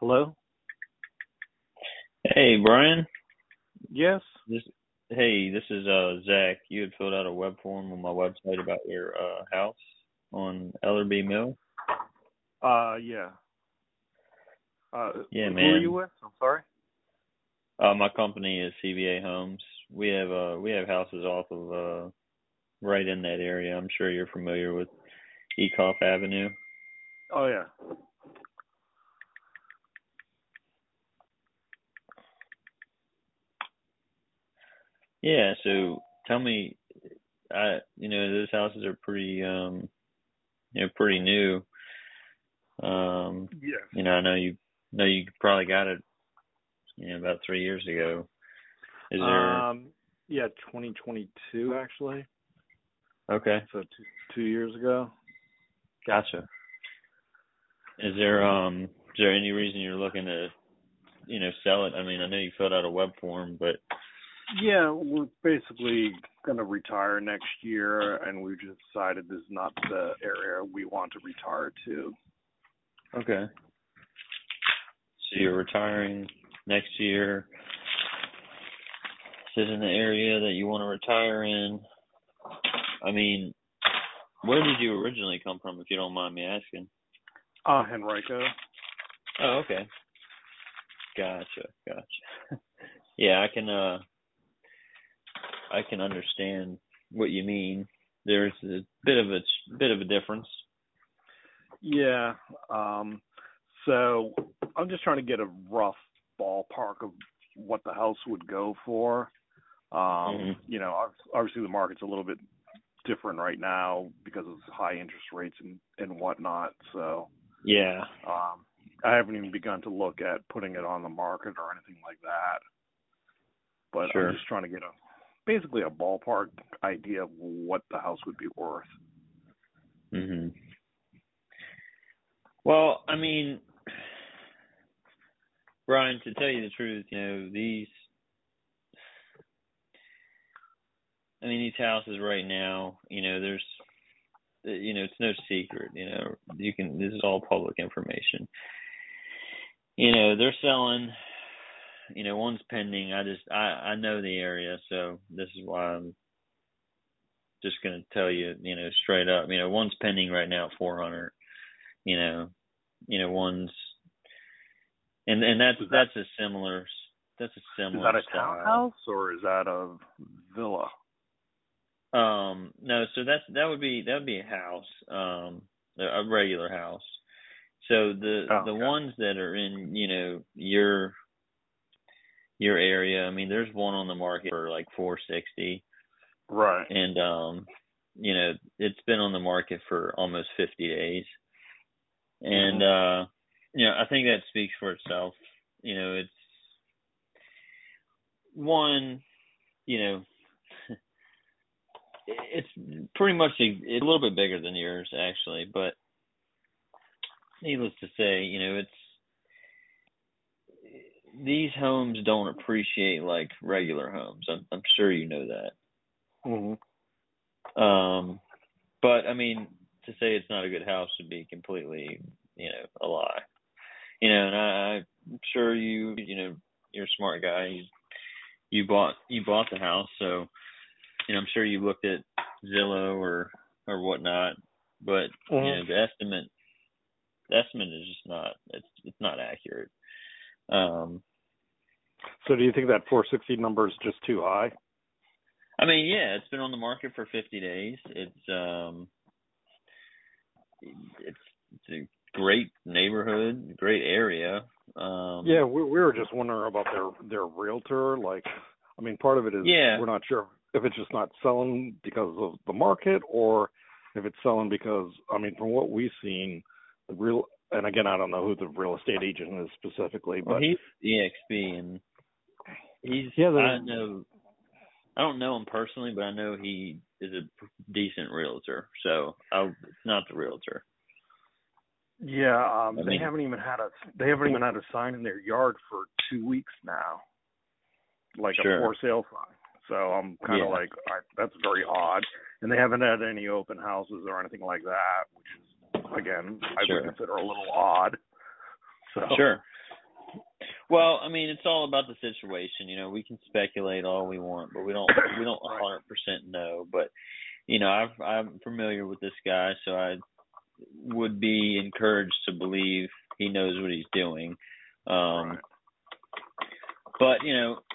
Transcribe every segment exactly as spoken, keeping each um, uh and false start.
Hello? Hey Brian, Yes? this hey, this is uh Zach. You had filled out a web form on my website about your uh house on Ellerby Mill. Uh, yeah. Uh, Yeah, who are you man. with? I'm sorry? Uh, my company is C V A Homes. We have uh we have houses off of uh right in that area. I'm sure you're familiar with Ecoff Avenue. Oh, yeah. Yeah, so tell me, I you know those houses are pretty um you know pretty new. Um, Yes. you know I know you know you probably got it you know about three years ago. Is there Um, yeah, twenty twenty-two, actually. okay? So two, two years ago. Gotcha. Is there um is there any reason you're looking to you know sell it? I mean, I know you filled out a web form, but Yeah, we're basically going to retire next year, and we just decided this is not the area we want to retire to. okay. So you're retiring next year. This isn't the area that you want to retire in. I mean, where did you originally come from, if you don't mind me asking? Uh, Henrico. Oh, okay. Gotcha, gotcha. Yeah, I can uh I can understand what you mean. There's a bit of a bit of a difference. Yeah. Um, so I'm just trying to get a rough ballpark of what the house would go for. Um, Mhm. you know, ob- obviously the market's a little bit different right now because of high interest rates and, and whatnot. So Yeah, um, I haven't even begun to look at putting it on the market or anything like that. But I'm sure. just trying to get a basically a ballpark idea of what the house would be worth. Mhm. Well, I mean, Brian, to tell you the truth, you know, these, I mean, these houses right now, you know, there's, you know, it's no secret, you know, you can, this is all public information. You know, they're selling, you know, one's pending. I just, I, I know the area, so this is why I'm just going to tell you, you know, straight up, you know, one's pending right now at four hundred, you know, you know, one's, and, and that's, Is that that's a similar, that's a is similar that a style. townhouse or is that a villa? Um, no, so that's that would be that would be a house, um, a a regular house. So the Oh, the okay. ones that are in you know your your area, I mean, there's one on the market for like four sixty, Right. and um, you know, it's been on the market for almost fifty days, and Mhm. uh, you know, I think that speaks for itself. You know, it's one, you know, it's pretty much a, it's a little bit bigger than yours actually, but needless to say, you know, it's these homes don't appreciate like regular homes. I'm I'm sure you know Mhm. that. Um, but I mean, to say it's not a good house would be completely, you know, a lie. You know, and I, I'm sure you, you know, you're a smart guy. You, you bought you bought the house, so you know, I'm sure you looked at Zillow or or whatnot. But you Mhm. know, the estimate the estimate is just not it's it's not accurate. Um, So do you think that four sixty number is just too high? I mean, yeah, it's been on the market for fifty days. It's um, it's it's a great neighborhood, great area. Um, Yeah, we we were just wondering about their their realtor. Like, I mean, part of it is yeah, we're not sure if it's just not selling because of the market or if it's selling because, I mean, from what we've seen, the real and again, I don't know who the real estate agent is specifically, well, but he's E X P, and he's yeah, I the know I don't know him personally, but I know he is a decent realtor. So I, it's not the realtor. yeah, um, I they mean, haven't even had a they haven't even had a sign in their yard for two weeks now, like a sure, for sale sign. So I'm kind of yeah, like, I, that's very odd. And they haven't had any open houses or anything like that, which is, again, I would sure, consider a little odd. So, sure. Well, I mean, it's all about the situation. You know, we can speculate all we want, but we don't we don't one hundred percent know. But you know, I've, I'm familiar with this guy, so I would be encouraged to believe he knows what he's doing. Um, right. But you know,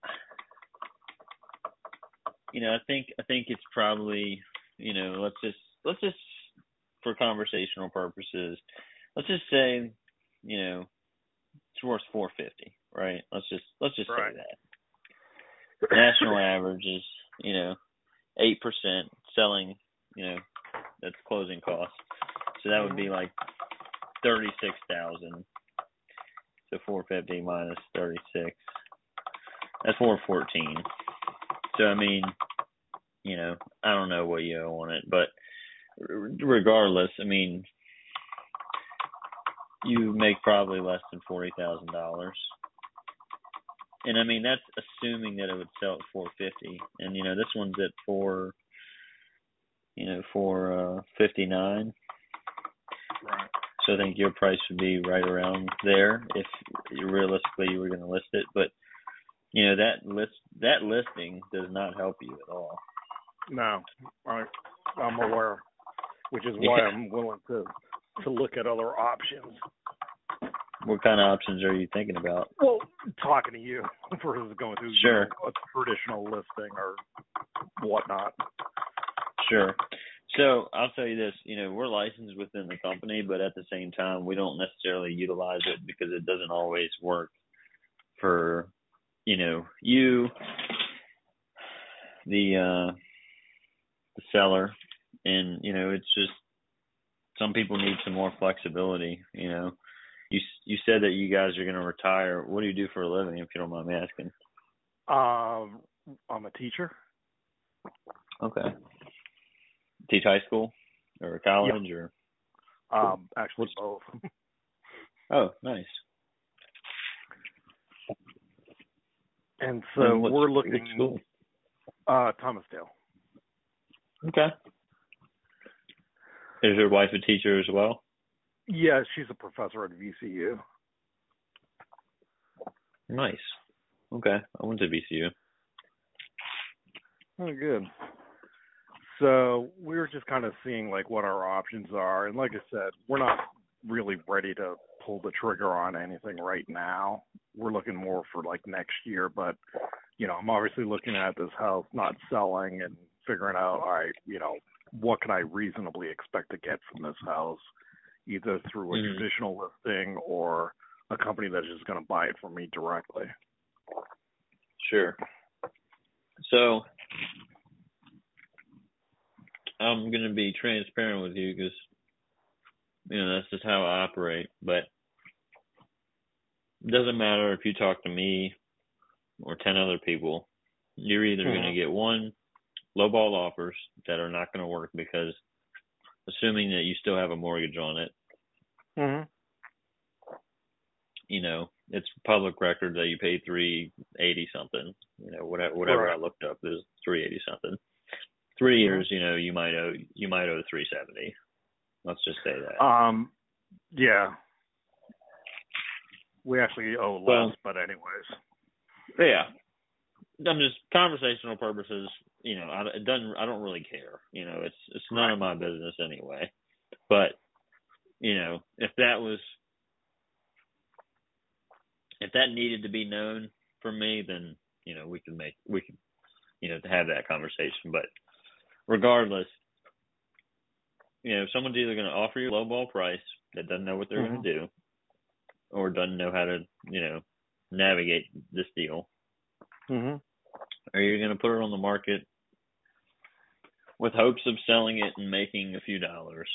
you know, I think I think it's probably, you know, let's just let's just for conversational purposes, let's just say, you know, it's worth four fifty, right? Let's just let's just Right. say that. National average is, you know, eight percent selling, you know, that's closing costs. So that would be like thirty-six thousand. So four fifty minus thirty-six. That's four fourteen. So I mean, you know, I don't know what you owe on it, but regardless, I mean, you make probably less than forty thousand dollars. And I mean, that's assuming that it would sell at four fifty. And you know, this one's at four, you know, four uh, fifty nine. Right. So I think your price would be right around there if you, realistically you were going to list it. But you know, that list that listing does not help you at all. No, I, I'm aware, which is why Yeah. I'm willing to to look at other options. What kind of options are you thinking about? Well, talking to you versus going through Sure. you know, a traditional listing or whatnot. Sure. So I'll tell you this, you know, we're licensed within the company, but at the same time, we don't necessarily utilize it because it doesn't always work for, you know, you, the, uh, the seller. And, you know, it's just, some people need some more flexibility, you know. You you said that you guys are going to retire. What do you do for a living, if you don't mind me asking? Um, I'm a teacher. Okay. Teach high school or college Yeah. or? Um, actually both. Oh, nice. And so And what's- we're looking what school? uh Thomasdale. Okay. Is your wife a teacher as well? Yeah, she's a professor at V C U. Nice. Okay. I went to V C U. Oh, good. So we were just kind of seeing like what our options are, and like I said, we're not really ready to pull the trigger on anything right now. We're looking more for like next year, but you know, I'm obviously looking at this house not selling and figuring out, all right, you know, what can I reasonably expect to get from this house, either through a Mm-hmm. traditional listing or a company that's just going to buy it from me directly. Sure. So I'm going to be transparent with you because, you know, that's just how I operate. But it doesn't matter if you talk to me or ten other people. You're either Mm-hmm. going to get one, lowball offers that are not going to work because assuming that you still have a mortgage on it, Mm-hmm. you know, it's public record that you paid three eighty something, you know, whatever whatever Right. I looked up is three eighty something. Three Mm-hmm. years, you know, you might owe you might owe three seventy. Let's just say that. Um, yeah. We actually owe less, Well, but anyways. yeah. I'm just conversational purposes, you know, I it doesn't I don't really care. You know, it's it's none Right. of my business anyway. But, you know, if that was if that needed to be known for me, then, you know, we could make we could, you know, to have that conversation. But regardless, you know, if someone's either going to offer you a low ball price that doesn't know what they're Mm-hmm. going to do or doesn't know how to, you know, navigate this deal, Mm-hmm. or you're going to put it on the market with hopes of selling it and making a few dollars,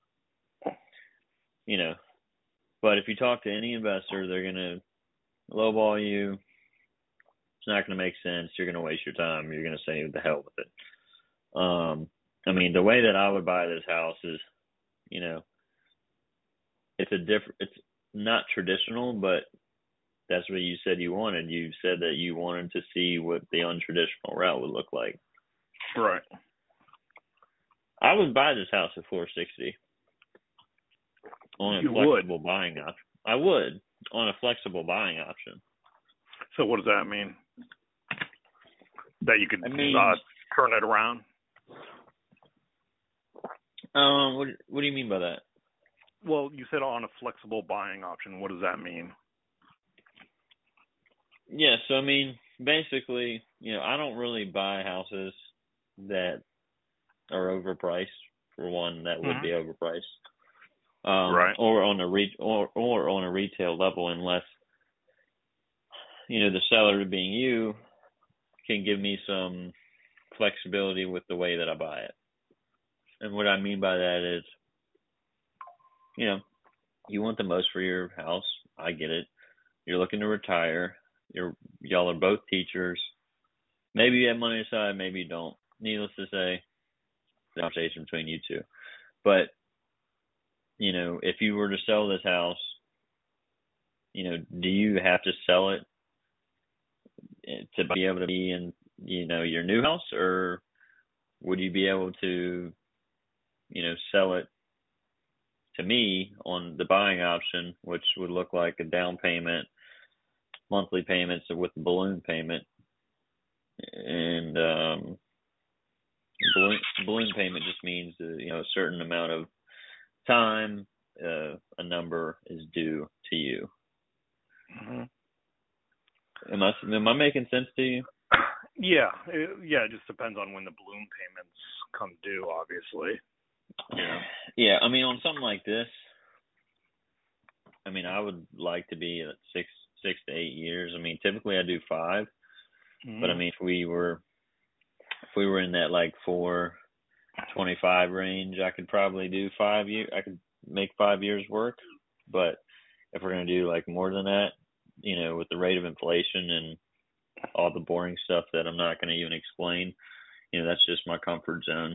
you know. But if you talk to any investor, they're going to lowball you. It's not going to make sense. You're going to waste your time. You're going to say, what the hell with it. Um, I mean, the way that I would buy this house is, you know, it's a different, it's not traditional, but that's what you said you wanted. You said that you wanted to see what the untraditional route would look like. Right. I would buy this house at four sixty on a You flexible buying option. I would. on a flexible buying option. So what does that mean? That you could I mean, uh, turn it around? Um, what what do you mean by that? Well, you said on a flexible buying option. What does that mean? Yeah, so I mean, basically, you know, I don't really buy houses that are overpriced. For one, that would Mm-hmm. be overpriced, um, Right. or on a re- or or on a retail level, unless you know the seller, being you, can give me some flexibility with the way that I buy it. And what I mean by that is, you know, you want the most for your house. I get it. You're looking to retire. You're y'all are both teachers. Maybe you have money aside, maybe you don't. Needless to say, the conversation between you two. But, you know, if you were to sell this house, you know, do you have to sell it to be able to be in, you know, your new house, or would you be able to, you know, sell it to me on the buying option, which would look like a down payment, monthly payments with a balloon payment, and um, balloon, balloon payment just means uh, you know a certain amount of time uh, a number is due to you. Mm-hmm. Am I am I making sense to you? Yeah, it, yeah. It just depends on when the balloon payments come due, obviously. Yeah. Yeah, I mean, on something like this, I mean, I would like to be at six six to eight years. I mean, typically I do five, Mm-hmm. but I mean, if we were if we were in that like four twenty five range, I could probably do five year. I could make five years work. But if we're gonna do like more than that, you know, with the rate of inflation and all the boring stuff that I'm not gonna even explain, you know, that's just my comfort zone.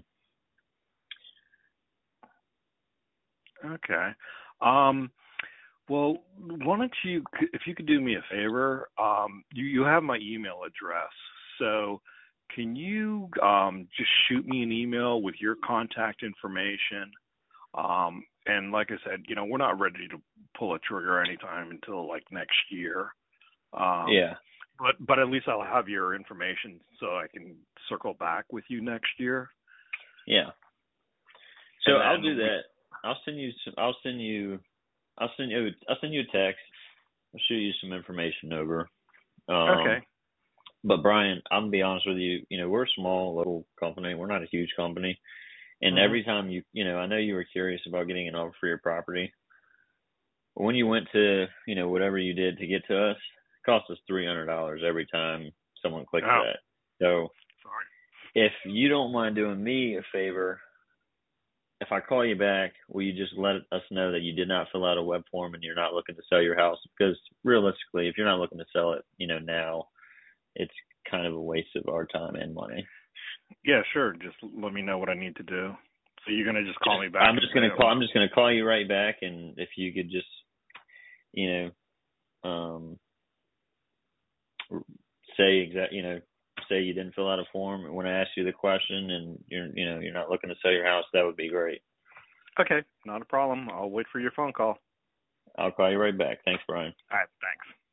Okay. Um, well, why don't you, if you could do me a favor, um, you, you have my email address. So can you um, just shoot me an email with your contact information? Um, and like I said, you know, we're not ready to pull a trigger anytime until like next year. Um, Yeah. But but at least I'll have your information so I can circle back with you next year. Yeah. So I'll do we, that. I'll send you. Some, I'll send you. I'll send you. I'll send you a text. I'll shoot you some information over. Um, okay. But Brian, I'm gonna be honest with you. You know, we're a small little company. We're not a huge company. And Mm-hmm. every time you, you know, I know you were curious about getting an offer for your property. But when you went to, you know, whatever you did to get to us, it cost us three hundred dollars every time someone clicked Oh, that. So sorry. if you don't mind doing me a favor, if I call you back, will you just let us know that you did not fill out a web form and you're not looking to sell your house? Because realistically, if you're not looking to sell it, you know, now, it's kind of a waste of our time and money. Yeah, sure. Just let me know what I need to do. So you're gonna just call me back. I'm just gonna call. I'm just gonna call you right back, and if you could just, you know, um, say exact, you know, say you didn't fill out a form when I asked you the question, and you're, you know, you're not looking to sell your house, that would be great. Okay, not a problem. I'll wait for your phone call. I'll call you right back. Thanks, Brian. All right, thanks.